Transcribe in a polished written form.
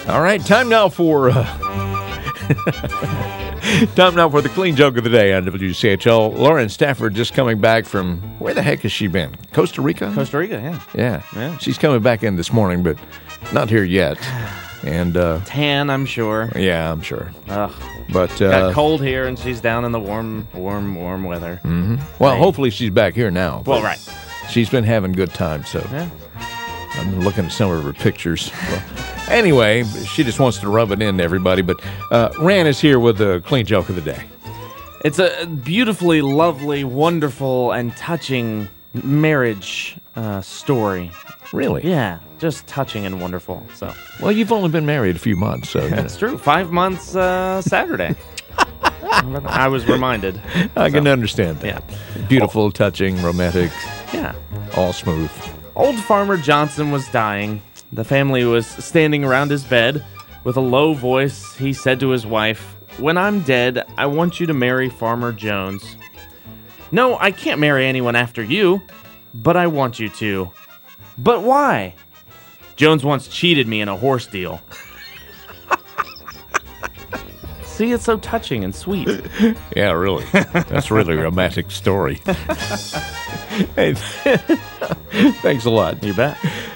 All right, time now for the clean joke of the day on WCHL. Lauren Stafford just coming back from, where the heck has she been? Costa Rica? Costa Rica, yeah. Yeah. She's coming back in this morning, but not here yet. And tan, I'm sure. Yeah, I'm sure. Ugh. But got cold here, and she's down in the warm weather. Mm-hmm. Well, hopefully she's back here now. Well, right. She's been having good time, so Yeah. I'm looking at some of her pictures. Well, anyway, she just wants to rub it in to everybody. But Ran is here with the clean joke of the day. It's a beautifully, lovely, wonderful, and touching marriage story. Really? Yeah, just touching and wonderful. So, well, you've only been married a few months, so that's true. 5 months Saturday. I was reminded. I can understand that. Yeah. Beautiful, touching, romantic. Yeah. All smooth. Old Farmer Johnson was dying. The family was standing around his bed. With a low voice, he said to his wife, "When I'm dead, I want you to marry Farmer Jones." "No, I can't marry anyone after you, but I want you to." "But why?" "Jones once cheated me in a horse deal." See, it's so touching and sweet. Yeah, really. That's really a romantic story. Hey, thanks a lot. You bet.